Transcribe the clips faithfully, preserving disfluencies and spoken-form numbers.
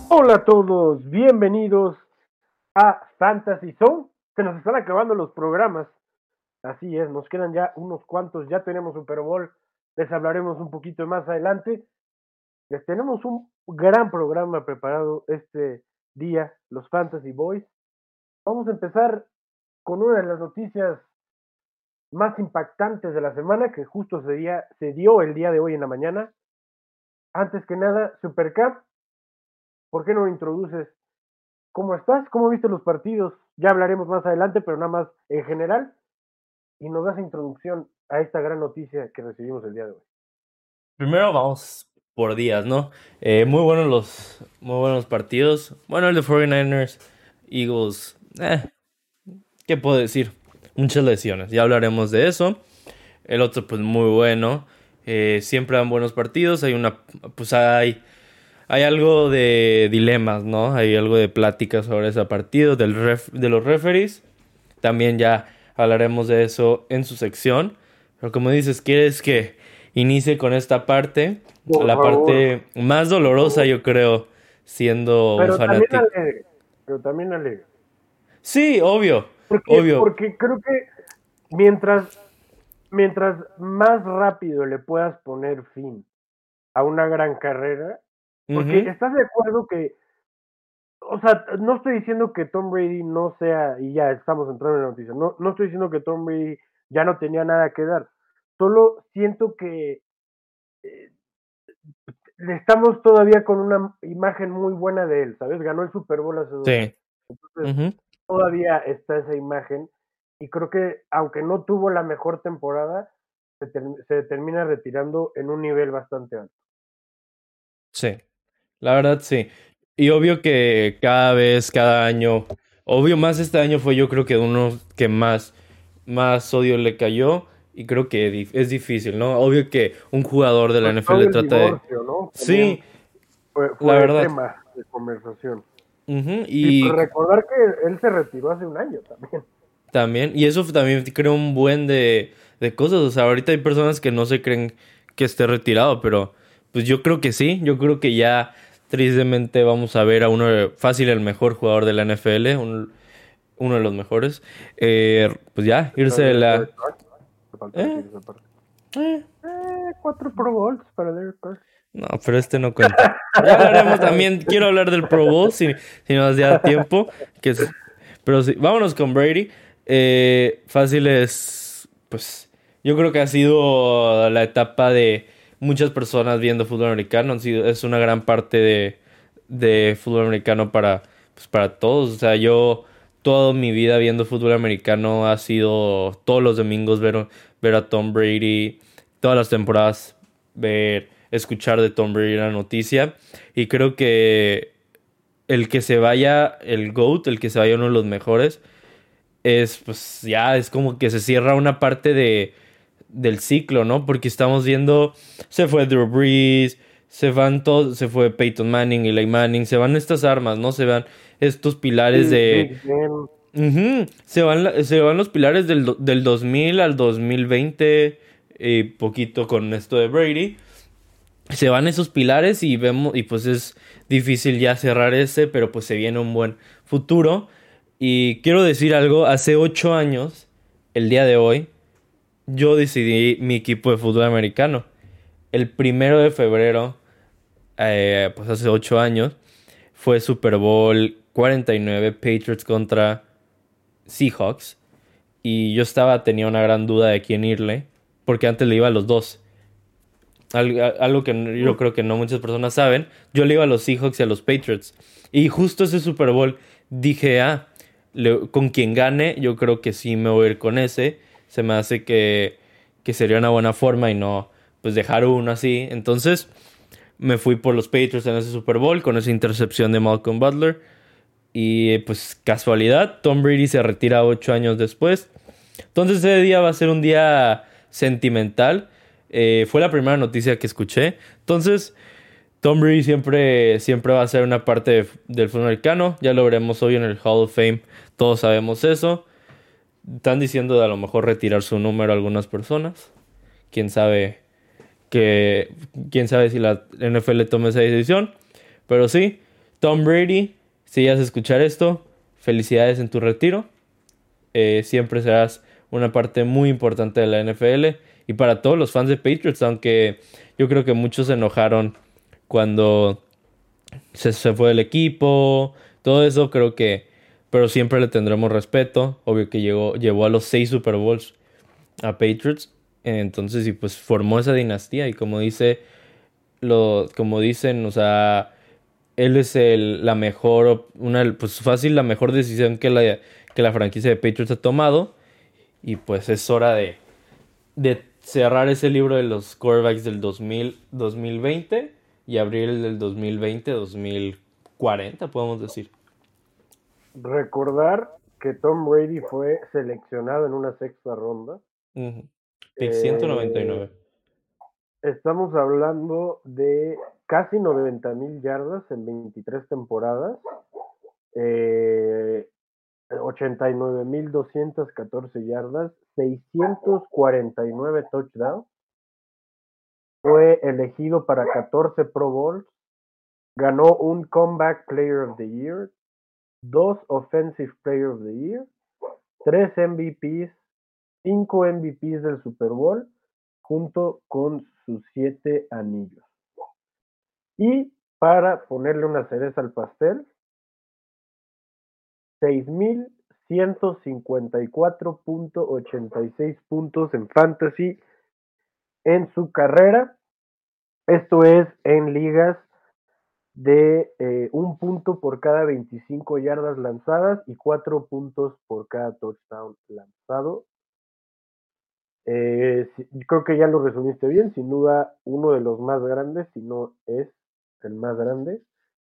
Hola a todos, bienvenidos a Fantasy Zone. Se nos están acabando los programas. Así es, nos quedan ya unos cuantos. Ya tenemos Super Bowl. Les hablaremos un poquito más adelante. Les tenemos un gran programa preparado este día, los Fantasy Boys. Vamos a empezar con una de las noticias más impactantes de la semana, que justo se, día, se dio el día de hoy en la mañana. Antes que nada, Supercap, ¿por qué no introduces cómo estás? ¿Cómo viste los partidos? Ya hablaremos más adelante, pero nada más en general. Y nos das introducción a esta gran noticia que recibimos el día de hoy. Primero vamos por días, ¿no? Eh, muy buenos los, muy buenos partidos. Bueno, el de cuarenta y nueve ers, Eagles, eh, ¿qué puedo decir? Muchas lesiones, ya hablaremos de eso. El otro, pues muy bueno. Eh, siempre dan buenos partidos. Hay una, pues hay, hay algo de dilemas, ¿no? Hay algo de pláticas sobre ese partido, del ref- de los referees. También ya hablaremos de eso en su sección. Pero como dices, ¿quieres que inicie con esta parte? Por La favor, parte más por dolorosa, favor. yo creo, siendo un Pero también fanático. alegre. Pero también alegre. Sí, obvio, Porque, obvio. porque creo que mientras, mientras más rápido le puedas poner fin a una gran carrera, porque Ujú. estás de acuerdo que, o sea, no estoy diciendo que Tom Brady no sea, y ya estamos entrando en la noticia, no, no estoy diciendo que Tom Brady ya no tenía nada que dar, solo siento que eh, estamos todavía con una imagen muy buena de él, ¿sabes? Ganó el Super Bowl hace dos años. Sí. Entonces, Ujú. todavía está esa imagen y creo que aunque no tuvo la mejor temporada, se, ter se termina retirando en un nivel bastante alto. Sí. La verdad, sí. Y obvio que cada vez, cada año, obvio más este año fue yo creo que uno que más, más odio le cayó y creo que dif- es difícil, ¿no? Obvio que un jugador de la Sobre todo N F L el trata de... divorcio, ¿no? También Sí, fue, la fue verdad. tema de conversación. Ujú. Y pues Y recordar que él se retiró hace un año también. también, y eso también creo un buen de, de cosas. O sea, ahorita hay personas que no se creen que esté retirado, pero pues yo creo que sí. Yo creo que ya tristemente vamos a ver a uno de- fácil el mejor jugador de la N F L, un- uno de los mejores. Eh, pues ya, irse Está de Derek la... Carr, te falta Eh, decir esa parte. eh, Eh, cuatro Pro Bowls para Derek Carr. no, pero este no cuenta. Ya hablaremos también, quiero hablar del Pro Bowl si, si nos da tiempo. Que es, pero sí, vámonos con Brady. Eh, fácil es, pues, yo creo que ha sido la etapa de muchas personas viendo fútbol americano. Han sido, es una gran parte de, de fútbol americano para, pues, para todos. O sea, yo toda mi vida viendo fútbol americano ha sido todos los domingos ver, ver a Tom Brady, todas las temporadas ver, escuchar de Tom Brady la noticia. Y creo que el que se vaya el GOAT, el que se vaya uno de los mejores, es pues ya es como que se cierra una parte de, del ciclo, ¿no? Porque estamos viendo, se fue Drew Brees, se van todos, se fue Peyton Manning, Eli Manning, se van estas armas, ¿no? Se van estos pilares Big, de... Big Ben. Ujú. Se van, la- se van los pilares del, do- del dos mil al dos mil veinte, y poquito con esto de Brady. Se van esos pilares y vemos, y pues es difícil ya cerrar ese, pero pues se viene un buen futuro. Y quiero decir algo, hace ocho años, el día de hoy, yo decidí mi equipo de fútbol americano. El primero de febrero, eh, pues hace ocho años, fue Super Bowl cuarenta y nueve, Patriots contra Seahawks. Y yo estaba, tenía una gran duda de quién irle, porque antes le iba a los dos. Al- Algo que no- yo creo que no muchas personas saben. Yo le iba a los Seahawks y a los Patriots. Y justo ese Super Bowl dije, ah, le- con quien gane, yo creo que sí me voy a ir con ese. Se me hace que, que sería una buena forma y no, pues dejar uno así. Entonces me fui por los Patriots en ese Super Bowl con esa intercepción de Malcolm Butler. Y pues casualidad, Tom Brady se retira ocho años después. Entonces ese día va a ser un día sentimental. Eh, fue la primera noticia que escuché. Entonces, Tom Brady siempre, siempre va a ser una parte de- del fútbol americano. Ya lo veremos hoy en el Hall of Fame. Todos sabemos eso. Están diciendo de a lo mejor retirar su número a algunas personas. Quién sabe que, quién sabe si la N F L toma esa decisión. Pero sí, Tom Brady, si llegas a escuchar esto, felicidades en tu retiro. Eh, siempre serás una parte muy importante de la N F L y para todos los fans de Patriots, aunque yo creo que muchos se enojaron cuando se, se fue el equipo, todo eso creo que, pero siempre le tendremos respeto. Obvio que llegó, llevó a los seis Super Bowls a Patriots, entonces y pues formó esa dinastía y como dice, lo, como dicen, o sea, él es el, la mejor, op- una, pues fácil la mejor decisión que la, que la franquicia de Patriots ha tomado y pues es hora de, de cerrar ese libro de los quarterbacks del dos mil, dos mil veinte y abrir el del dos mil veinte, dos mil cuarenta, podemos decir. Recordar que Tom Brady fue seleccionado en una sexta ronda. Ujú. Pick Eh, ciento noventa y nueve. Estamos hablando de casi noventa mil yardas en veintitrés temporadas, eh, ochenta y nueve mil doscientas catorce yardas, seiscientos cuarenta y nueve touchdowns. Fue elegido para catorce Pro Bowls, ganó un Comeback Player of the Year, dos Offensive Player of the Year, tres M V Ps, cinco M V Ps del Super Bowl, junto con sus siete anillos. Y para ponerle una cereza al pastel, seis mil ciento cincuenta y cuatro punto ochenta y seis puntos en fantasy en su carrera. Esto es en ligas de eh, un punto por cada veinticinco yardas lanzadas y cuatro puntos por cada touchdown lanzado. Eh, sí, creo que ya lo resumiste bien, sin duda uno de los más grandes, si no es el más grande.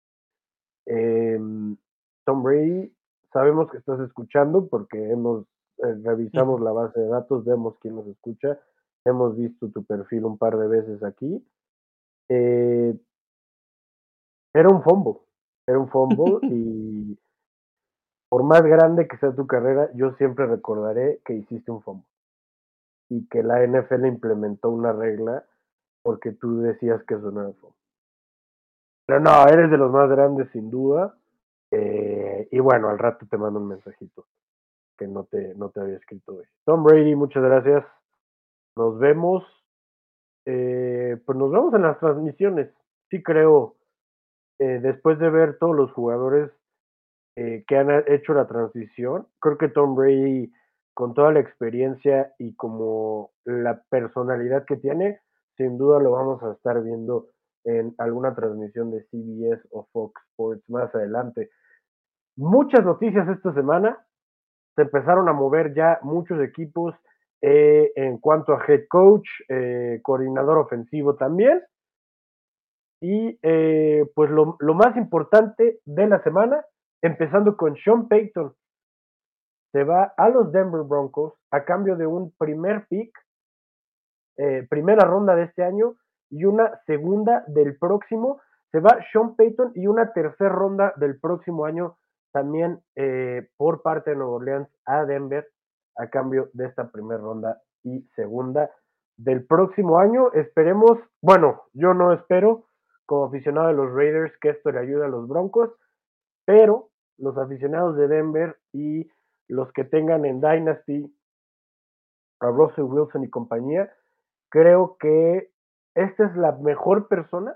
Eh, Tom Brady, sabemos que estás escuchando porque hemos eh, revisamos la base de datos, vemos quién nos escucha, hemos visto tu perfil un par de veces aquí. Eh, Era un fumble, era un fumble y por más grande que sea tu carrera, yo siempre recordaré que hiciste un fumble y que la N F L implementó una regla porque tú decías que eso no era fumble. Pero no, eres de los más grandes sin duda. Eh, y bueno, al rato te mando un mensajito que no te, no te había escrito hoy. Tom Brady, muchas gracias. Nos vemos. Eh, pues nos vemos en las transmisiones. Sí creo, eh, después de ver todos los jugadores eh, que han hecho la transición, creo que Tom Brady, con toda la experiencia y como la personalidad que tiene, sin duda lo vamos a estar viendo en alguna transmisión de C B S o Fox Sports más adelante. Muchas noticias esta semana. Se empezaron a mover ya muchos equipos eh, en cuanto a head coach, eh, coordinador ofensivo también. Y eh, pues lo, lo, más importante de la semana, empezando con Sean Payton, se va a los Denver Broncos a cambio de un primer pick, eh, primera ronda de este año y una segunda del próximo. Se va Sean Payton y una tercera ronda del próximo año también eh, por parte de Nueva Orleans a Denver a cambio de esta primera ronda y segunda del próximo año. Esperemos, bueno, yo no espero como aficionado de los Raiders que esto le ayude a los Broncos, pero los aficionados de Denver y los que tengan en Dynasty a Russell Wilson y compañía, creo que esta es la mejor persona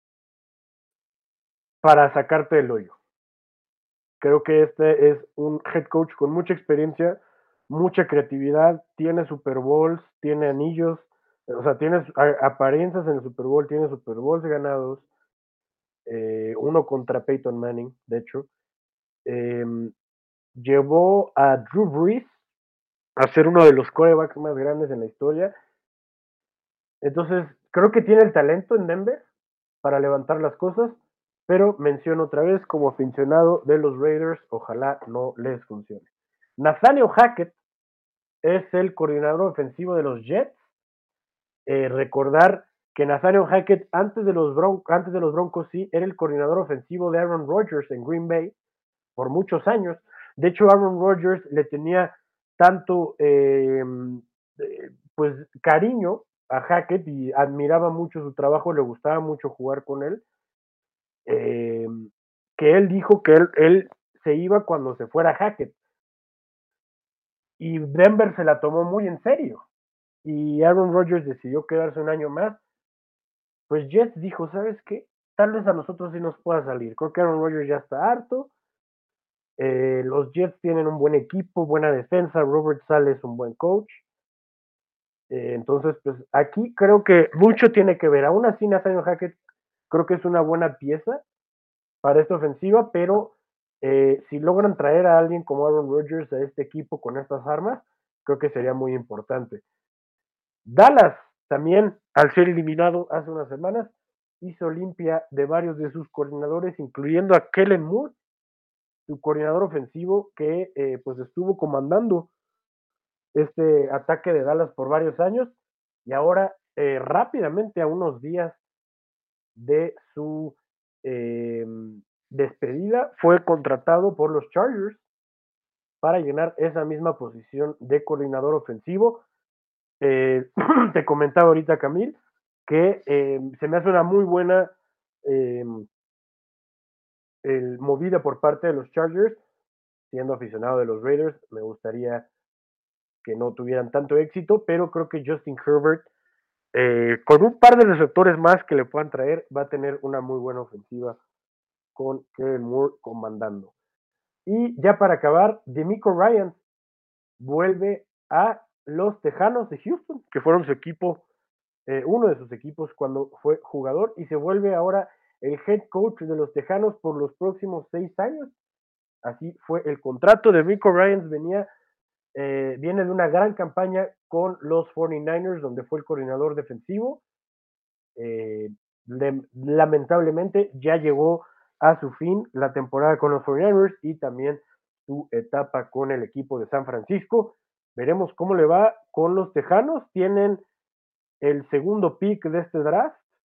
para sacarte del hoyo. Creo que este es un head coach con mucha experiencia, mucha creatividad, tiene Super Bowls, tiene anillos, o sea, tiene apariencias en el Super Bowl, tiene Super Bowls ganados, eh, uno contra Peyton Manning, de hecho. Eh, llevó a Drew Brees a ser uno de los quarterbacks más grandes en la historia. Entonces, creo que tiene el talento en Denver para levantar las cosas, pero menciono otra vez, como aficionado de los Raiders, ojalá no les funcione. Nathaniel Hackett es el coordinador ofensivo de los Jets. Eh, recordar que Nathaniel Hackett antes de, los Bron- antes de los Broncos sí era el coordinador ofensivo de Aaron Rodgers en Green Bay por muchos años. De hecho, Aaron Rodgers le tenía tanto eh, eh, pues cariño a Hackett y admiraba mucho su trabajo, le gustaba mucho jugar con él. Eh, que él dijo que él, él se iba cuando se fuera Hackett. Y Denver se la tomó muy en serio. Y Aaron Rodgers decidió quedarse un año más. Pues Jets dijo, ¿sabes qué? Tal vez a nosotros sí nos pueda salir. Creo que Aaron Rodgers ya está harto. Eh, los Jets tienen un buen equipo, buena defensa. Robert Saleh es un buen coach. Eh, entonces, pues aquí creo que mucho tiene que ver. Aún así, Nathaniel Hackett creo que es una buena pieza para esta ofensiva, pero eh, si logran traer a alguien como Aaron Rodgers a este equipo con estas armas, creo que sería muy importante. Dallas también, al ser eliminado hace unas semanas, hizo limpia de varios de sus coordinadores, incluyendo a Kellen Moore, su coordinador ofensivo, que eh, pues estuvo comandando este ataque de Dallas por varios años, y ahora eh, rápidamente, a unos días de su eh, despedida, fue contratado por los Chargers para llenar esa misma posición de coordinador ofensivo. Eh, te comentaba ahorita, Camil, que eh, se me hace una muy buena eh, el, movida por parte de los Chargers. Siendo aficionado de los Raiders, me gustaría que no tuvieran tanto éxito, pero creo que Justin Herbert, eh, con un par de receptores más que le puedan traer, va a tener una muy buena ofensiva con Kellen Moore comandando. Y ya para acabar, DeMeco Ryans vuelve a los Tejanos de Houston, que fueron su equipo, eh, uno de sus equipos cuando fue jugador, y se vuelve ahora el head coach de los Tejanos por los próximos seis años. Así fue el contrato de DeMeco Ryans. Venía, eh, viene de una gran campaña con los cuarenta y nueve ers, donde fue el coordinador defensivo. Eh, le, lamentablemente ya llegó a su fin la temporada con los cuarenta y nueve ers y también su etapa con el equipo de San Francisco. Veremos cómo le va con los Tejanos. Tienen el segundo pick de este draft,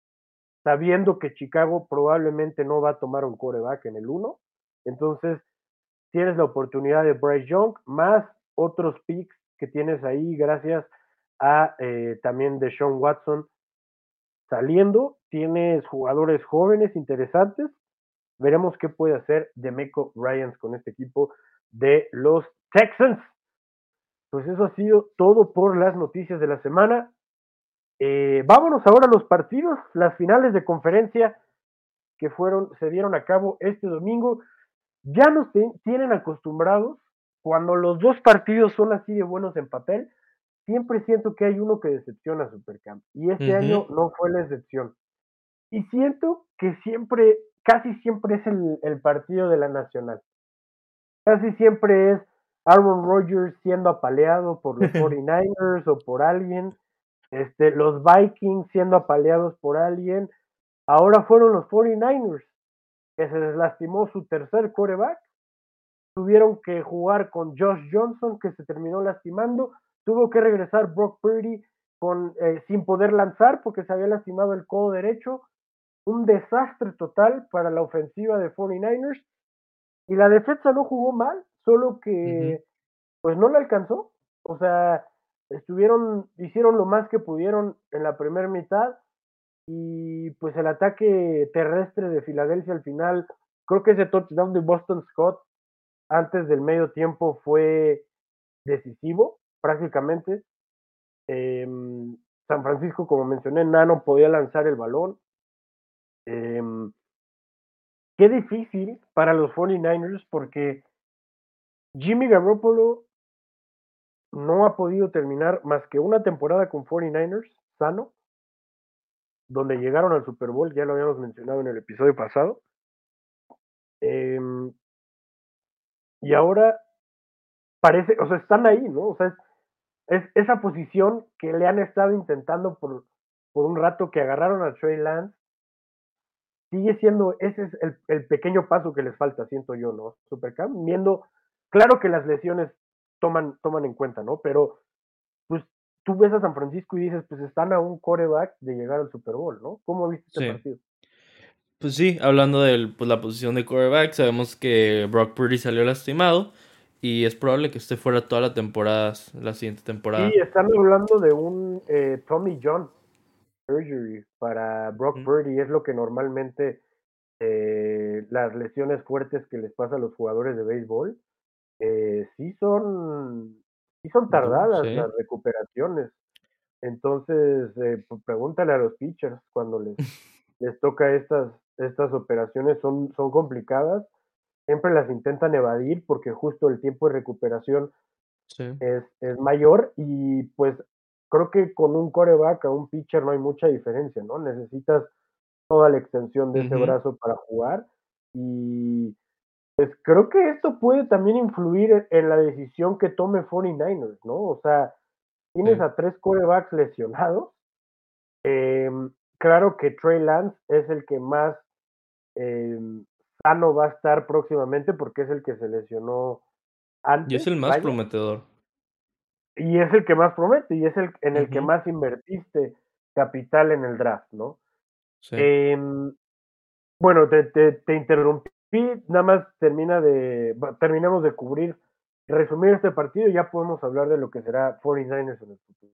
sabiendo que Chicago probablemente no va a tomar un quarterback en el uno. Entonces, tienes la oportunidad de Bryce Young, más otros picks que tienes ahí gracias a eh, también de Sean Watson saliendo. Tienes jugadores jóvenes interesantes. Veremos qué puede hacer DeMeco Ryans con este equipo de los Texans. Pues eso ha sido todo por las noticias de la semana. Eh, vámonos ahora a los partidos, las finales de conferencia que fueron, se dieron a cabo este domingo. Ya nos ten, tienen acostumbrados cuando los dos partidos son así de buenos en papel. Siempre siento que hay uno que decepciona a Supercamp, y este uh-huh. año no fue la excepción. Y siento que siempre, casi siempre es el, el partido de la Nacional. Casi siempre es Aaron Rodgers siendo apaleado por los cuarenta y nueve ers o por alguien, este, los Vikings siendo apaleados por alguien. Ahora fueron los cuarenta y nueve ers, que se les lastimó su tercer quarterback. Tuvieron que jugar con Josh Johnson, que se terminó lastimando. Tuvo que regresar Brock Purdy con, eh, sin poder lanzar porque se había lastimado el codo derecho. Un desastre total para la ofensiva de cuarenta y nueve ers. Y la defensa no jugó mal, solo que uh-huh. pues no le alcanzó. O sea, estuvieron, hicieron lo más que pudieron en la primera mitad, y pues el ataque terrestre de Filadelfia al final, creo que ese touchdown de Boston Scott antes del medio tiempo fue decisivo, prácticamente. Eh, San Francisco, como mencioné, Nano podía lanzar el balón. Eh, qué difícil para los cuarenta y nueve ers, porque Jimmy Garoppolo no ha podido terminar más que una temporada con cuarenta y nueve ers sano, donde llegaron al Super Bowl, ya lo habíamos mencionado en el episodio pasado. Eh, y ahora parece, o sea, están ahí, ¿no? O sea, es, es esa posición que le han estado intentando por, por un rato, que agarraron a Trey Lance. Sigue siendo, ese es el, el pequeño paso que les falta, siento yo, ¿no? Supercamp, viendo, claro que las lesiones toman, toman en cuenta, ¿no? Pero, pues, tú ves a San Francisco y dices, pues están a un quarterback de llegar al Super Bowl, ¿no? ¿Cómo viste este sí. partido? Pues sí, hablando de pues, la posición de quarterback, sabemos que Brock Purdy salió lastimado y es probable que esté fuera toda la temporada, la siguiente temporada. Sí, están hablando de un eh, Tommy John surgery para Brock mm. Purdy, es lo que normalmente eh, de las lesiones fuertes que les pasa a los jugadores de béisbol, eh, sí son sí son Du- tardadas sí, las recuperaciones. Entonces, eh, pues pregúntale a los pitchers cuando les les toca estas estas operaciones, son son complicadas, siempre las intentan evadir porque justo el tiempo de recuperación sí. es es mayor y, pues, creo que con un quarterback a un pitcher no hay mucha diferencia, ¿no? Necesitas toda la extensión de ese Ujú, brazo para jugar y, pues, creo que esto puede también influir en en la decisión que tome cuarenta y nueve ers, ¿no? O sea, tienes sí. a tres quarterbacks lesionados, em, claro que Trey Lance es el que más, em, sano va a estar próximamente porque es el que se lesionó Y es antes, el más vaya, prometedor. y es el que más promete y es el en el que Ujú, más invertiste capital en el draft, ¿no? sí. Em, bueno, te te te interrumpí, nada más termina de va terminamos de cubrir, resumir este partido y ya podemos hablar de lo que será cuarenta y nueve ers en el futuro.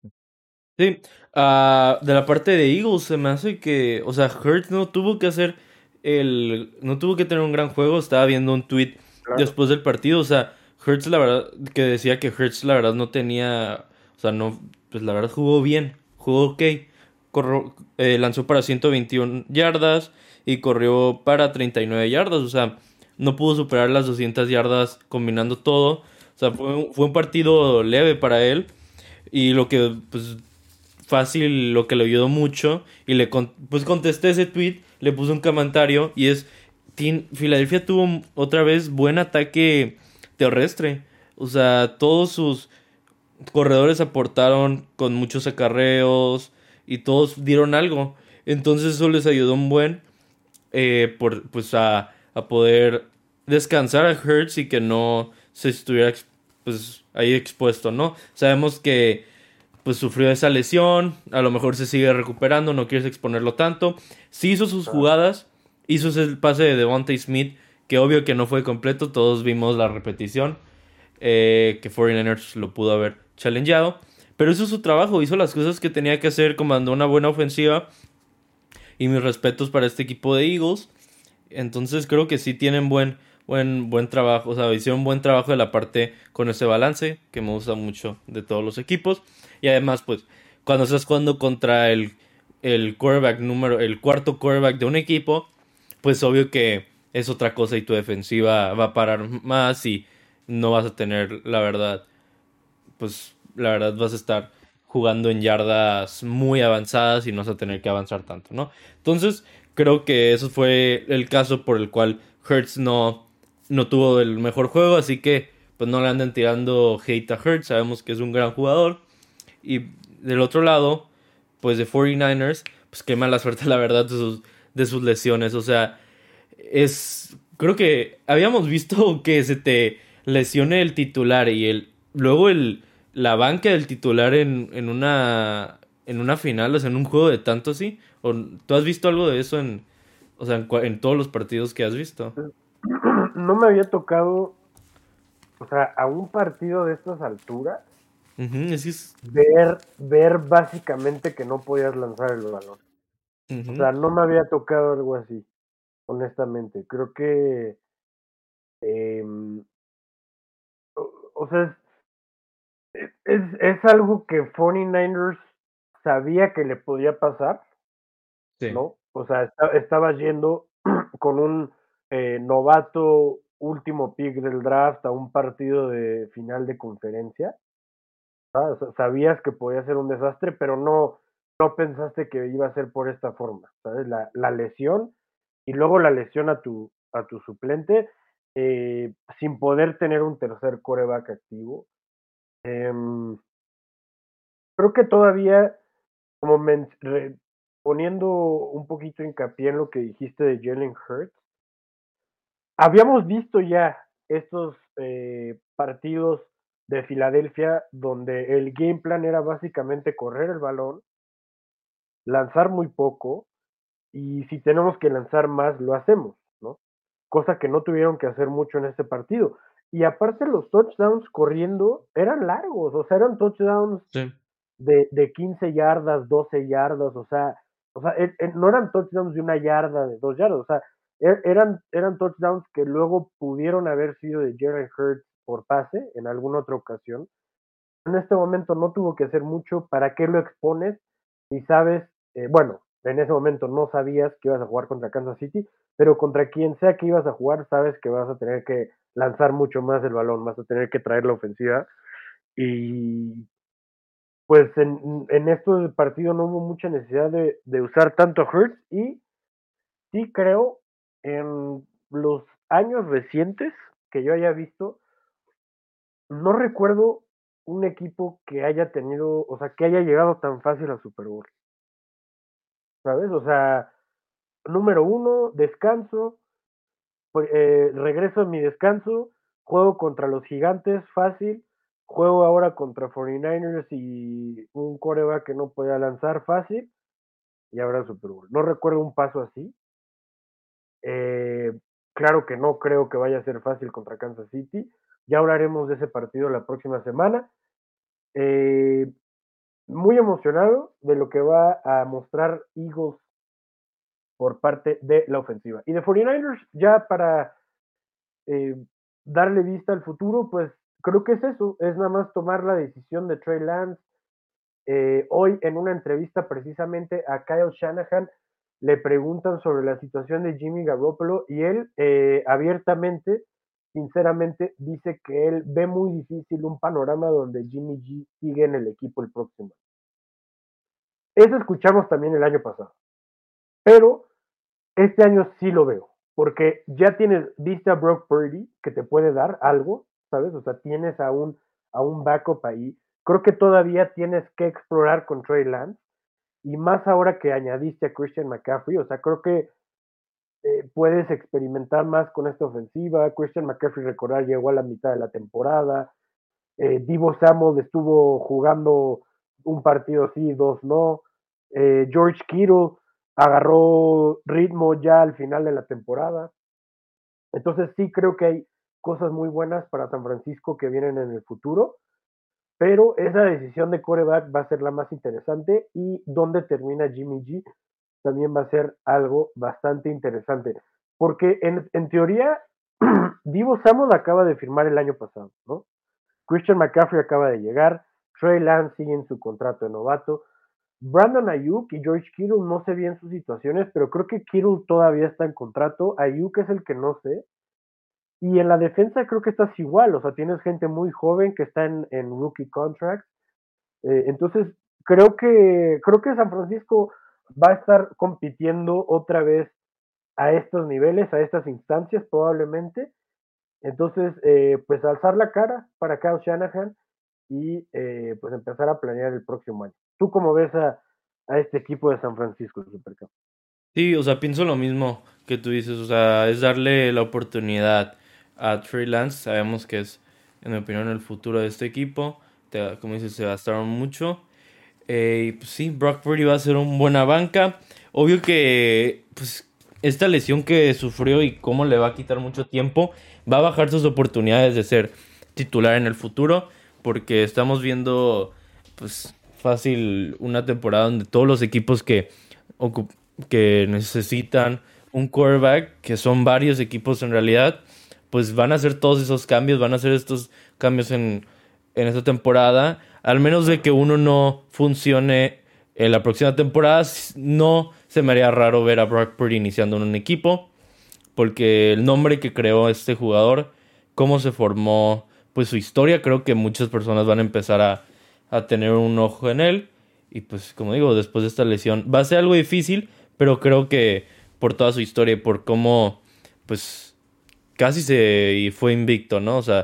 Sí, ah, de la parte de Eagles se me hace que, o sea, Hurts no tuvo que hacer el, no tuvo que tener un gran juego. Estaba viendo un tweet Claro, después del partido, o sea, Hurts la verdad, que decía que Hurts la verdad no tenía, o sea, no, pues la verdad jugó bien, jugó ok, corrió, eh, lanzó para ciento veintiuna yardas y corrió para treinta y nueve yardas, o sea, no pudo superar las doscientas yardas combinando todo, o sea, fue, un- fue un partido leve para él. Y lo que, pues, fácil, lo que le ayudó mucho, y le con- pues contesté ese tweet, le puse un comentario, y es, "Tin- Filadelfia tuvo otra vez buen ataque terrestre, o sea, todos sus corredores aportaron con muchos acarreos, y todos dieron algo, entonces eso les ayudó un buen, eh, por, pues a, a poder descansar a Hurts y que no se estuviera ex- pues ahí expuesto, ¿no? Sabemos que pues sufrió esa lesión, a lo mejor se sigue recuperando, no quieres exponerlo tanto. Sí hizo sus claro. jugadas, hizo ese pase de Devontae Smith, que obvio que no fue completo, todos vimos la repetición, eh, que cuarenta y nueve ers lo pudo haber challengeado, pero hizo su trabajo, hizo las cosas que tenía que hacer, comandó una buena ofensiva, y mis respetos para este equipo de Eagles. Entonces creo que sí tienen buen, buen, buen trabajo, o sea, hicieron buen trabajo de la parte con ese balance, que me gusta mucho de todos los equipos. Y además, pues, cuando estás jugando contra el, el quarterback número, el cuarto quarterback de un equipo, pues obvio que es otra cosa y tu defensiva va a parar más y no vas a tener, la verdad, pues la verdad vas a estar jugando en yardas muy avanzadas y no vas a tener que avanzar tanto, ¿no? Entonces, creo que eso fue el caso por el cual Hurts no, no tuvo el mejor juego, así que pues no le anden tirando hate a Hurts, sabemos que es un gran jugador. Y del otro lado, pues de cuarenta y nueve ers, pues qué mala suerte la verdad de sus, de sus lesiones, o sea, es, creo que habíamos visto que se te lesione el titular y el luego el la banca del titular en, en una en una final, o sea, en un juego de tanto así. ¿O tú has visto algo de eso en, o sea, en, cua- en todos los partidos que has visto? No me había tocado, o sea, a un partido de estas alturas, Ujú, es que es- ver, ver básicamente que no podías lanzar el balón. O ujú, sea, no me había tocado algo así, honestamente. Creo que, em, o, o sea, es, es, es algo que cuarenta y nueve ers sabía que le podía pasar, sí, ¿no? O sea, esta- estaba yendo con un eh, novato último pick del draft a un partido de final de conferencia. ¿Sabes? O sea, sabías que podía ser un desastre, pero no, no pensaste que iba a ser por esta forma, ¿sabes? La, la lesión y luego la lesión a tu, a tu suplente eh, sin poder tener un tercer coreback activo. Em, Creo que todavía, como men- re- poniendo un poquito hincapié en lo que dijiste de Jalen Hurts, habíamos visto ya estos eh, partidos de Filadelfia donde el game plan era básicamente correr el balón, lanzar muy poco y si tenemos que lanzar más, lo hacemos, ¿no? Cosa que no tuvieron que hacer mucho en este partido. Y aparte los touchdowns corriendo eran largos, o sea, eran touchdowns sí, de, de quince yardas, doce yardas, o sea, o sea, eh, eh, no eran touchdowns de una yarda, de dos yardas, o sea, er, eran, eran touchdowns que luego pudieron haber sido de Jalen Hurts por pase en alguna otra ocasión. En este momento no tuvo que hacer mucho. ¿Para qué lo expones? Si sabes, eh, bueno, en ese momento no sabías que ibas a jugar contra Kansas City, pero contra quien sea que ibas a jugar, sabes que vas a tener que lanzar mucho más el balón, vas a tener que traer la ofensiva. Y pues en, en esto del partido no hubo mucha necesidad de, de usar tanto Hurts. Y sí creo en los años recientes que yo haya visto, no recuerdo un equipo que haya tenido, o sea, que haya llegado tan fácil al Super Bowl, ¿sabes? O sea, número uno, descanso, pues, eh, regreso a mi descanso, juego contra los Gigantes fácil, juego ahora contra cuarenta y nueve ers y un quarterback que no podía lanzar fácil, y ahora el Super Bowl. No recuerdo un paso así. Eh, claro que no creo que vaya a ser fácil contra Kansas City. Ya hablaremos de ese partido la próxima semana. Eh, muy emocionado de lo que va a mostrar Eagles por parte de la ofensiva. Y de cuarenta y nueve ers, ya para eh, darle vista al futuro, pues creo que es eso, es nada más tomar la decisión de Trey Lance. Eh, hoy en una entrevista precisamente a Kyle Shanahan le preguntan sobre la situación de Jimmy Garoppolo y él eh, abiertamente, sinceramente, dice que él ve muy difícil un panorama donde Jimmy G sigue en el equipo el próximo. Eso escuchamos también el año pasado, pero este año sí lo veo, porque ya tienes, viste a Brock Purdy, que te puede dar algo, ¿sabes? O sea, tienes a un, a un backup ahí. Creo que todavía tienes que explorar con Trey Lance, y más ahora que añadiste a Christian McCaffrey, o sea, creo que eh, puedes experimentar más con esta ofensiva. Christian McCaffrey, recordar, llegó a la mitad de la temporada. Eh, Deebo Samuel estuvo jugando un partido sí, dos no. Eh, George Kittle agarró ritmo ya al final de la temporada. Entonces sí creo que hay cosas muy buenas para San Francisco que vienen en el futuro, pero esa decisión de quarterback va a ser la más interesante, y dónde termina Jimmy G también va a ser algo bastante interesante, porque en, en teoría Deebo Samuel acaba de firmar el año pasado, ¿no? Christian McCaffrey acaba de llegar, Trey Lance sigue en su contrato de novato, Brandon Ayuk y George Kittle no sé bien sus situaciones, pero creo que Kittle todavía está en contrato, Ayuk es el que no sé, y en la defensa creo que estás igual, o sea, tienes gente muy joven que está en, en rookie contracts, eh, entonces creo que, creo que San Francisco va a estar compitiendo otra vez a estos niveles, a estas instancias probablemente. Entonces, eh, pues alzar la cara para Kyle Shanahan y eh, pues empezar a planear el próximo año. ¿Tú cómo ves a, a este equipo de San Francisco Supercup? Sí, o sea, pienso lo mismo que tú dices, o sea, es darle la oportunidad a Trey Lance, sabemos que es, en mi opinión, el futuro de este equipo, te, como dices, se gastaron mucho, eh, y pues sí, Brock Purdy va a ser una buena banca, obvio que, pues, esta lesión que sufrió y cómo le va a quitar mucho tiempo, va a bajar sus oportunidades de ser titular en el futuro, porque estamos viendo, pues, fácil una temporada donde todos los equipos que ocup- que necesitan un quarterback, que son varios equipos en realidad, pues van a hacer todos esos cambios, van a hacer estos cambios en, en esta temporada, al menos de que uno no funcione en la próxima temporada, no se me haría raro ver a Brock Purdy iniciando en un equipo, porque el nombre que creó este jugador, cómo se formó, pues su historia, creo que muchas personas van a empezar a, a tener un ojo en él. Y pues como digo, después de esta lesión va a ser algo difícil, pero creo que por toda su historia y por cómo, pues casi se y fue invicto, ¿no? O sea,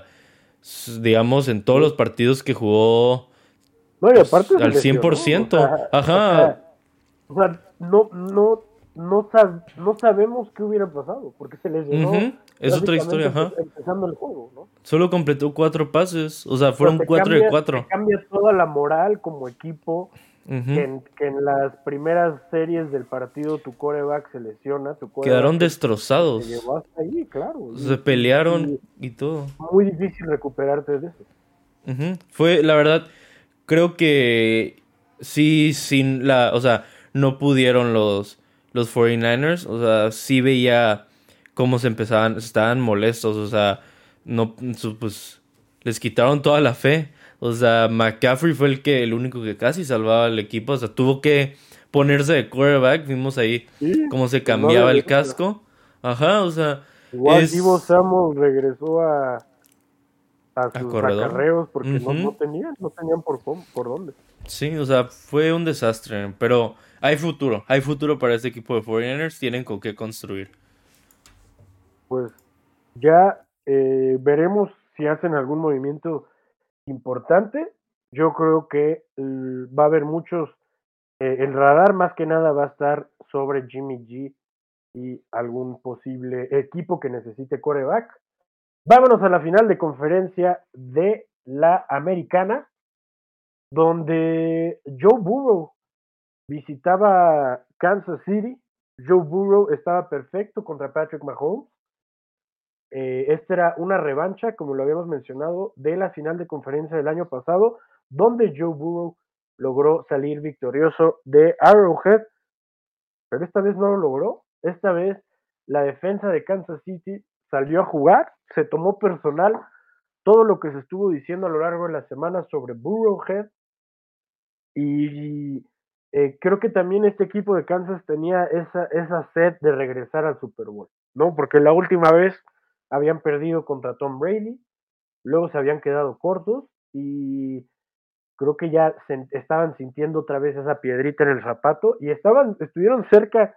s- digamos, en todos Sí. los partidos que jugó, No, y pues aparte se al cien por lesionó, o sea, ciento o Ajá, sea, o sea, no, no, no, sab- no sabemos qué hubiera pasado, porque se lesionó ujú, es otra historia, básicamente ajá. empe- empezando el juego, ¿no? Solo completó cuatro pases. O sea, O sea, fueron te cuatro de cambia, te cuatro. cambia toda la moral como equipo, que Ujú. en, que en las primeras series del partido tu coreback se lesiona, tu Quedaron coreback es el que te destrozados. llevó hasta ahí, claro, Se y, y, pelearon y y todo. muy difícil recuperarte de eso. Ujú. Fue, la verdad, creo que sí, sin la, o sea, no pudieron los, los cuarenta y nueve ers. O sea, sí veía. cómo se empezaban, estaban molestos, o sea, no, su- pues les quitaron toda la fe. O sea, McCaffrey fue el que, el único que casi salvaba al equipo, o sea, tuvo que ponerse de quarterback, vimos ahí Sí, cómo se pues no había cambiaba de el otra. casco. Ajá, o sea, Igual Divo es Samuel regresó a, a a sus corredor. acarreos porque no, no Ujú. tenían, no tenían por, cómo- por dónde. Sí, o sea, fue un desastre, pero hay futuro, hay futuro para este equipo de cuarenta y nueve ers, tienen con qué construir. Pues ya eh, veremos si hacen algún movimiento importante. Yo creo que l- va a haber muchos, eh, el radar más que nada va a estar sobre Jimmy G y algún posible equipo que necesite coreback. Vámonos a la final de conferencia de la americana, donde Joe Burrow visitaba Kansas City. Joe Burrow estaba perfecto contra Patrick Mahomes. Eh, esta era una revancha, como lo habíamos mencionado, de la final de conferencia del año pasado, donde Joe Burrow logró salir victorioso de Arrowhead, pero esta vez no lo logró. Esta vez la defensa de Kansas City salió a jugar, se tomó personal todo lo que se estuvo diciendo a lo largo de la semana sobre Burrowhead y eh, creo que también este equipo de Kansas tenía esa, esa sed de regresar al Super Bowl, ¿no? Porque la última vez habían perdido contra Tom Brady, luego se habían quedado cortos y creo que ya se, estaban sintiendo otra vez esa piedrita en el zapato y estaban, estuvieron cerca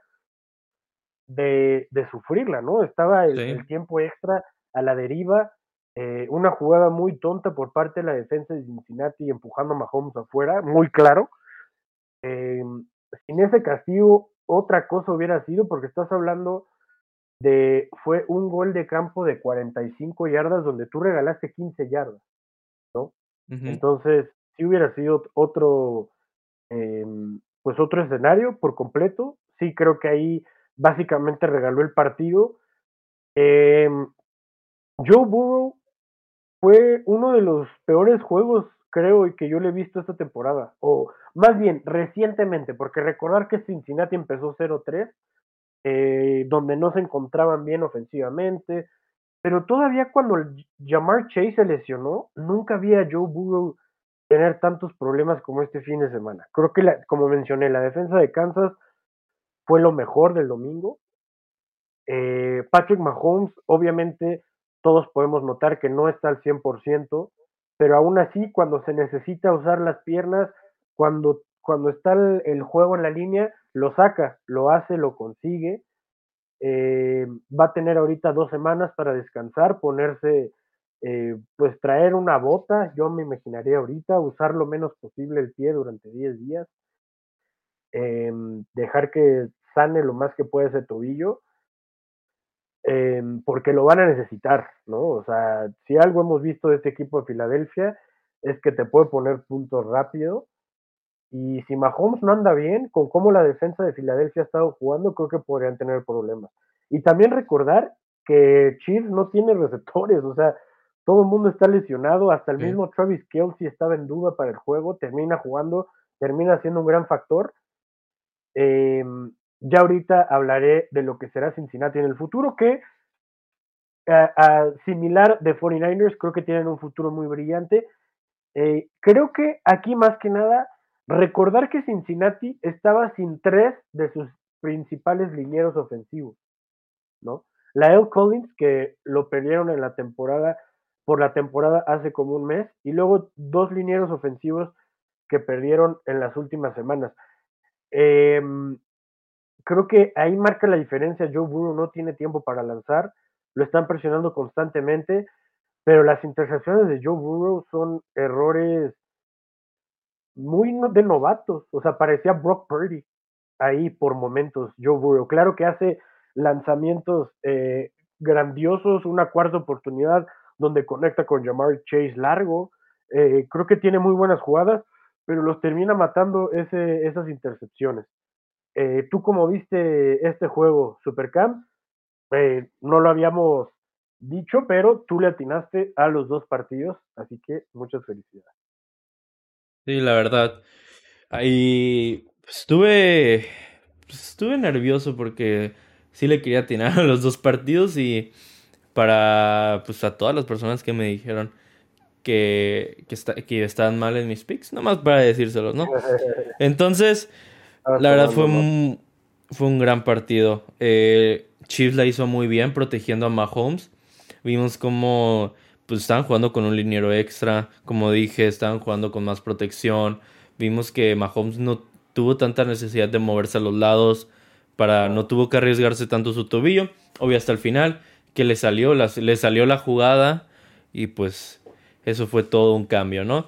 de, de sufrirla, ¿no? Estaba el, Sí. el tiempo extra a la deriva, eh, una jugada muy tonta por parte de la defensa de Cincinnati empujando a Mahomes afuera, muy claro. Eh, Sin ese castigo, otra cosa hubiera sido, porque estás hablando de, fue un gol de campo de cuarenta y cinco yardas donde tú regalaste quince yardas, ¿no? Ujú. Entonces, sí hubiera sido otro, eh, pues otro escenario por completo. Sí creo que ahí básicamente regaló el partido. Eh, Joe Burrow fue uno de los peores juegos, creo, y que yo le he visto esta temporada. O más bien, recientemente, porque recordar que Cincinnati empezó cero tres, eh, donde no se encontraban bien ofensivamente, pero todavía cuando Jamar Chase se lesionó, nunca vi a Joe Burrow tener tantos problemas como este fin de semana. Creo que, la, como mencioné, la defensa de Kansas fue lo mejor del domingo. Eh, Patrick Mahomes, obviamente, todos podemos notar que no está al cien por ciento, pero aún así, cuando se necesita usar las piernas, cuando, cuando está el, el juego en la línea, lo saca, lo hace, lo consigue. Eh, va a tener ahorita dos semanas para descansar, ponerse, eh, pues traer una bota, yo me imaginaría ahorita, usar lo menos posible el pie durante diez días, eh, dejar que sane lo más que pueda ese tobillo, eh, porque lo van a necesitar, ¿no? O sea, si algo hemos visto de este equipo de Filadelfia es que te puede poner puntos rápido. Y si Mahomes no anda bien, con cómo la defensa de Filadelfia ha estado jugando, creo que podrían tener problemas. Y también recordar que Chiefs no tiene receptores, o sea, todo el mundo está lesionado, hasta el Sí. mismo Travis Kelce estaba en duda para el juego, termina jugando, termina siendo un gran factor. Eh, ya ahorita hablaré de lo que será Cincinnati en el futuro, que uh, uh, similar de cuarenta y nueve ers, creo que tienen un futuro muy brillante. Eh, creo que aquí más que nada, recordar que Cincinnati estaba sin tres de sus principales linieros ofensivos, ¿no? La'el Collins, que lo perdieron en la temporada, por la temporada hace como un mes, y luego dos linieros ofensivos que perdieron en las últimas semanas. Eh, Creo que ahí marca la diferencia. Joe Burrow no tiene tiempo para lanzar, lo están presionando constantemente, pero las intercepciones de Joe Burrow son errores muy de novatos, o sea, parecía Brock Purdy ahí por momentos, Joe Burrow. Claro que hace lanzamientos eh, grandiosos, una cuarta oportunidad donde conecta con Jamar Chase largo, eh, creo que tiene muy buenas jugadas, pero los termina matando ese, esas intercepciones. Eh, ¿Tú cómo viste este juego, Supercamp? Eh, no lo habíamos dicho, pero tú le atinaste a los dos partidos, así que muchas felicidades. Sí, la verdad. Ahí pues, estuve, pues, estuve nervioso porque sí le quería atinar a los dos partidos y para, pues a todas las personas que me dijeron que, que, está, que estaban mal en mis picks, nomás para decírselos, ¿no? Entonces, Estabas la verdad fue tomando nota. un, fue un gran partido. Eh, Chiefs la hizo muy bien protegiendo a Mahomes. Vimos como pues estaban jugando con un liniero extra, como dije, estaban jugando con más protección. Vimos que Mahomes no tuvo tanta necesidad de moverse a los lados para no Ah, tuvo que arriesgarse tanto su tobillo. Obvio hasta el final que le salió la, le salió la jugada y pues eso fue todo un cambio, ¿no?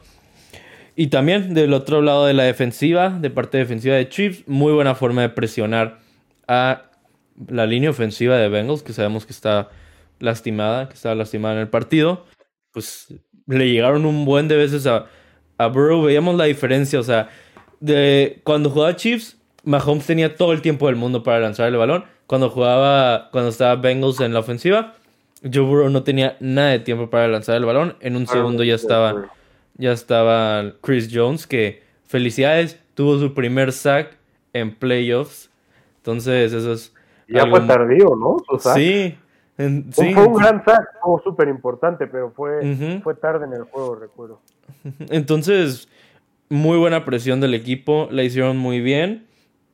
Y también del otro lado de la defensiva, de parte defensiva de Chiefs, muy buena forma de presionar a la línea ofensiva de Bengals, que sabemos que está lastimada, que está lastimada en el partido. Pues le llegaron un buen de veces a, a Burrow. Veíamos la diferencia, o sea, de cuando jugaba Chiefs, Mahomes tenía todo el tiempo del mundo para lanzar el balón. Cuando jugaba, cuando estaba Bengals en la ofensiva, Joe Burrow no tenía nada de tiempo para lanzar el balón. En un segundo ya totalmente de estaba acuerdo. ya estaba Chris Jones, que felicidades, tuvo su primer sack en playoffs. Entonces, eso es Y ya fue algo... tardío, ¿no? Su sack. Sí, en- sí. Fue fue un ent- gran sack, fue súper importante, pero fue, ujú. fue tarde en el juego, recuerdo. Entonces, muy buena presión del equipo, la hicieron muy bien.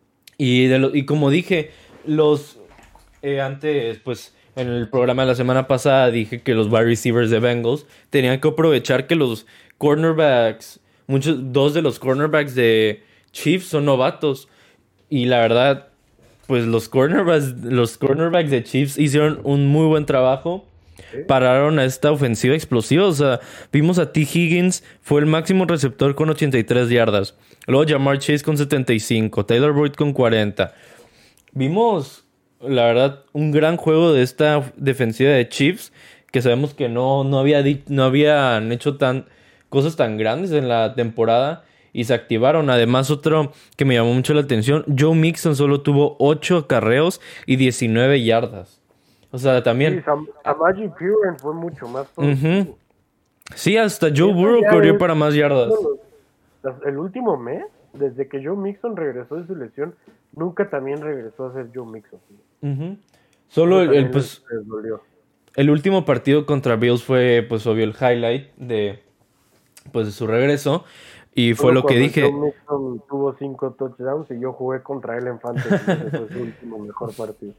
Y, de lo- y como dije, los... eh, antes, pues, en el programa de la semana pasada dije que los wide receivers de Bengals tenían que aprovechar que los cornerbacks, muchos, dos de los cornerbacks de Chiefs son novatos. Y la verdad, pues los cornerbacks, los cornerbacks de Chiefs hicieron un muy buen trabajo. ¿Sí? Pararon a esta ofensiva explosiva. O sea, vimos a T. Higgins, fue el máximo receptor con ochenta y tres yardas. Luego Jamar Chase con setenta y cinco, Taylor Boyd con cuarenta. Vimos, la verdad, un gran juego de esta defensiva de Chiefs, que sabemos que no, no, había di- no habían hecho tan, cosas tan grandes en la temporada y se activaron. Además, otro que me llamó mucho la atención, Joe Mixon solo tuvo ocho acarreos y diecinueve yardas. O sea, Sí, también... Sam, ah, Samaji Piran fue mucho más ujú. productivo. Sí, hasta Y Joe eso Burrow ya corrió es para más uno de yardas. los- las- el último mes, desde que Joe Mixon regresó de su lesión, nunca también regresó a ser Joe Mixon. Ujú. Eso Solo el, el, también les, pues, les dolió. el último partido contra Bills fue, pues, obvio, el highlight de, pues, de su regreso. Y fue Solo lo que cuando Joe dije. Mixon tuvo cinco touchdowns y yo jugué contra él en Fantasy, ese fue su último mejor partido.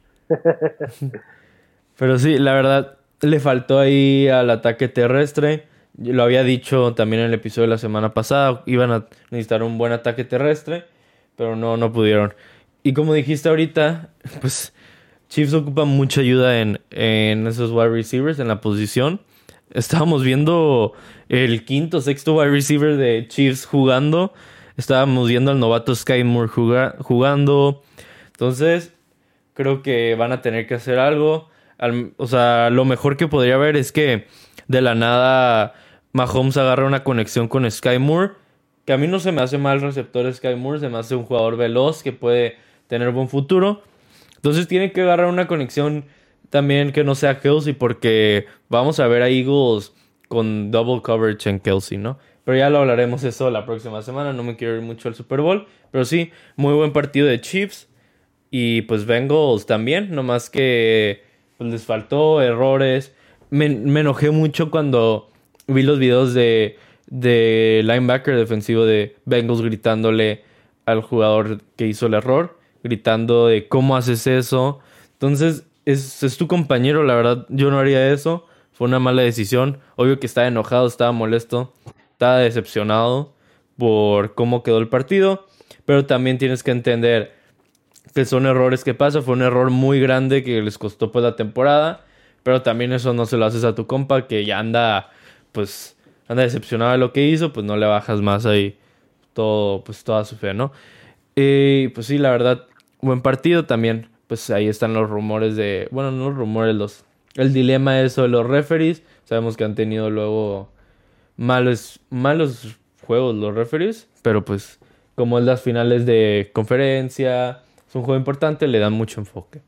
Pero sí, la verdad, le faltó ahí al ataque terrestre. Yo lo había dicho también en el episodio de la semana pasada. Iban a necesitar un buen ataque terrestre, pero no, no pudieron. Y como dijiste ahorita, pues Chiefs ocupa mucha ayuda en, en esos wide receivers, en la posición. Estábamos viendo el quinto, sexto wide receiver de Chiefs jugando. Estábamos viendo al novato Sky Moore juga- jugando. Entonces, creo que van a tener que hacer algo. Al- o sea, lo mejor que podría haber es que de la nada Mahomes agarra una conexión con Sky Moore. Que a mí no se me hace mal receptor Sky Moore, se me hace un jugador veloz que puede tener buen futuro. Entonces tiene que agarrar una conexión también que no sea Kelsey, porque vamos a ver a Eagles con double coverage en Kelsey, ¿no? Pero ya lo hablaremos eso la próxima semana. No me quiero ir mucho al Super Bowl. Pero sí, muy buen partido de Chiefs. Y pues Bengals también, nomás que pues, les faltó errores. Me, me enojé mucho cuando vi los videos de, de linebacker defensivo de Bengals gritándole al jugador que hizo el error, gritando de cómo haces eso. Entonces, es, es tu compañero, la verdad, yo no haría eso. Fue una mala decisión. Obvio que estaba enojado, estaba molesto, estaba decepcionado por cómo quedó el partido. Pero también tienes que entender que son errores que pasan. Fue un error muy grande que les costó pues la temporada, pero también eso no se lo haces a tu compa que ya anda, pues, anda decepcionado de lo que hizo, pues no le bajas más ahí todo, pues toda su fe, ¿no? Y pues sí, la verdad, buen partido también, pues ahí están los rumores de, bueno, no los rumores, los, el dilema eso de los referees, sabemos que han tenido luego malos, malos juegos los referees, pero pues como es las finales de conferencia, es un juego importante, le dan mucho enfoque.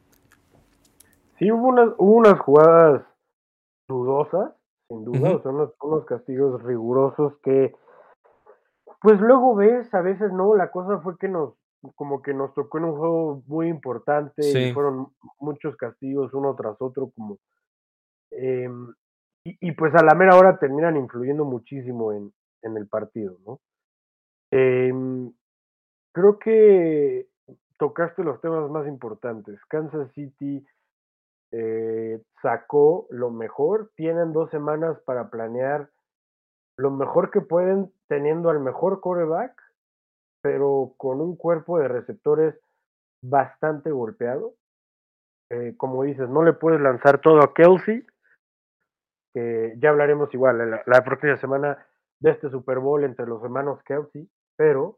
Sí, hubo unas, hubo unas jugadas dudosas, sin duda, Ujú, o sea, unos, unos castigos rigurosos que, pues luego ves, a veces no, la cosa fue que nos, como que nos tocó en un juego muy importante y Sí, fueron muchos castigos uno tras otro, como eh, y, y, pues a la mera hora terminan influyendo muchísimo en, en el partido, ¿no? Eh, Creo que tocaste los temas más importantes. Kansas City eh, sacó lo mejor, tienen dos semanas para planear lo mejor que pueden, teniendo al mejor quarterback, pero con un cuerpo de receptores bastante golpeado. Eh, como dices, no le puedes lanzar todo a Kelsey, que ya hablaremos igual la, la próxima semana de este Super Bowl entre los hermanos Kelsey, pero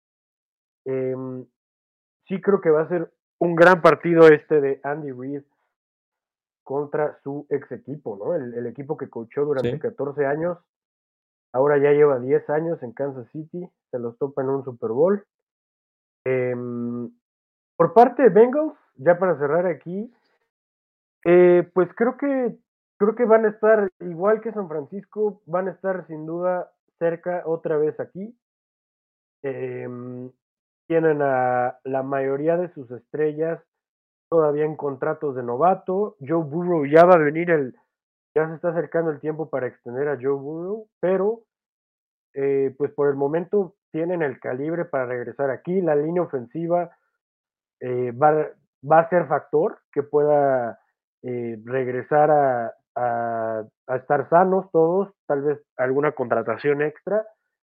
eh, sí creo que va a ser un gran partido este de Andy Reid contra su ex equipo, ¿no? El, el equipo que coachó durante sí. catorce años, ahora ya lleva diez años en Kansas City, se los topa en un Super Bowl. Eh, por parte de Bengals, ya para cerrar aquí, eh, pues creo que creo que van a estar igual que San Francisco, van a estar sin duda cerca otra vez aquí. Eh, Tienen a la mayoría de sus estrellas todavía en contratos de novato. Joe Burrow ya va a venir el, ya se está acercando el tiempo para extender a Joe Burrow, pero eh, pues por el momento tienen el calibre para regresar aquí. La línea ofensiva eh, va, va, a ser factor que pueda eh, regresar a, a, a, estar sanos todos, tal vez alguna contratación extra.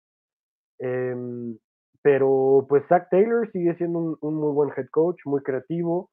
Eh, pero pues Zach Taylor sigue siendo un, un muy buen head coach, muy creativo,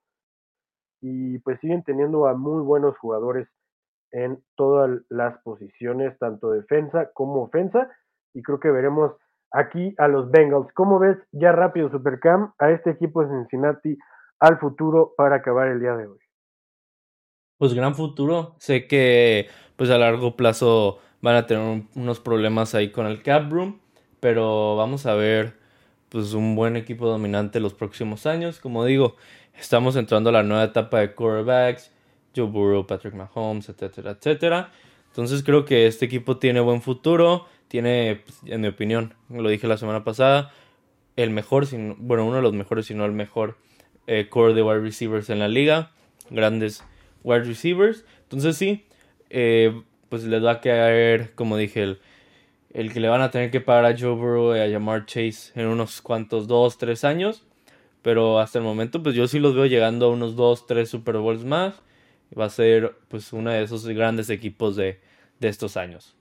y pues siguen teniendo a muy buenos jugadores en todas las posiciones, tanto defensa como ofensa, y creo que veremos aquí a los Bengals. ¿Cómo ves ya rápido, Supercam, a este equipo de Cincinnati al futuro para acabar el día de hoy? Pues gran futuro. Sé que pues a largo plazo van a tener un- unos problemas ahí con el cap room, pero vamos a ver pues un buen equipo dominante los próximos años. Como digo, estamos entrando a la nueva etapa de quarterbacks, Joe Burrow, Patrick Mahomes, etcétera, etcétera. Entonces creo que este equipo tiene buen futuro, tiene, pues, en mi opinión, lo dije la semana pasada, el mejor, si bueno, uno de los mejores, si no el mejor eh, core de wide receivers en la liga. Grandes wide receivers. Entonces sí, eh, pues les va a caer, como dije, el, el que le van a tener que pagar a Joe Burrow y a Jamar Chase en unos cuantos, dos, tres años. Pero hasta el momento, pues yo sí los veo llegando a unos dos, tres Super Bowls más. Va a ser pues uno de esos grandes equipos de, de estos años.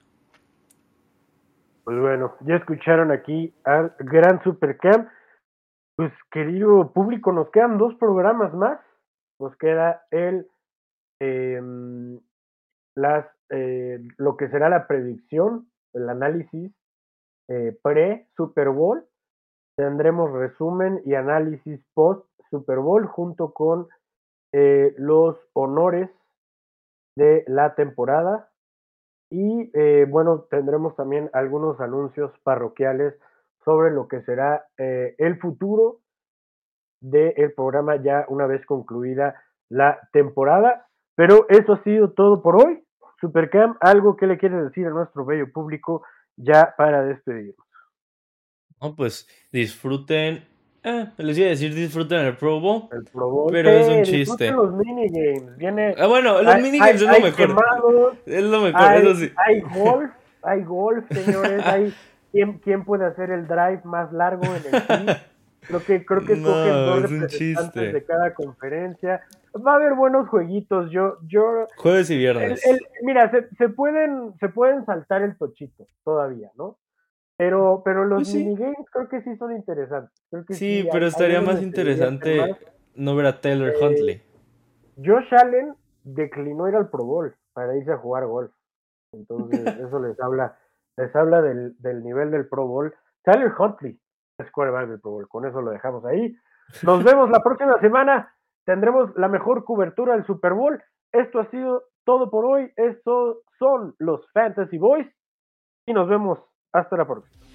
Pues bueno, ya escucharon aquí al gran Supercam. Pues querido público, nos quedan dos programas más. Nos queda el eh, las eh, lo que será la predicción, el análisis eh, pre Super Bowl. Tendremos resumen y análisis post Super Bowl junto con eh, los honores de la temporada. Y eh, bueno, tendremos también algunos anuncios parroquiales sobre lo que será eh, el futuro del programa ya una vez concluida la temporada. Pero eso ha sido todo por hoy. Supercam, ¿algo que le quieres decir a nuestro bello público ya para despedirnos? No, pues disfruten. Eh, les iba a decir disfruten el Pro Bowl, El Pro Bowl, pero es un sí, disfruten chiste. los minigames. Viene, Ah, bueno, los hay, hay, minigames es lo hay mejor. quemados, Es lo mejor, hay, eso sí. hay golf, hay golf, señores, hay quién, quién puede hacer el drive más largo en el quiz. Creo que, creo que escogen No, dos es un representantes chiste. de cada conferencia. Va a haber buenos jueguitos. Yo, yo, Jueves y el, el, viernes. mira, se, se pueden, se pueden saltar el tochito todavía, ¿no? Pero, pero los Pues sí. minigames creo que sí son interesantes. Creo que Sí, sí, pero hay, hay estaría unos más donde se divierten más. interesante no ver a Taylor Eh, Huntley. Josh Allen declinó ir al Pro Bowl para irse a jugar golf. Entonces, eso les habla, les habla del, del nivel del Pro Bowl. Tyler Huntley es quarterback del Pro Bowl. Con eso lo dejamos ahí. Nos vemos la próxima semana. Tendremos la mejor cobertura del Super Bowl. Esto ha sido todo por hoy. Estos son los Fantasy Boys. Y nos vemos hasta la próxima.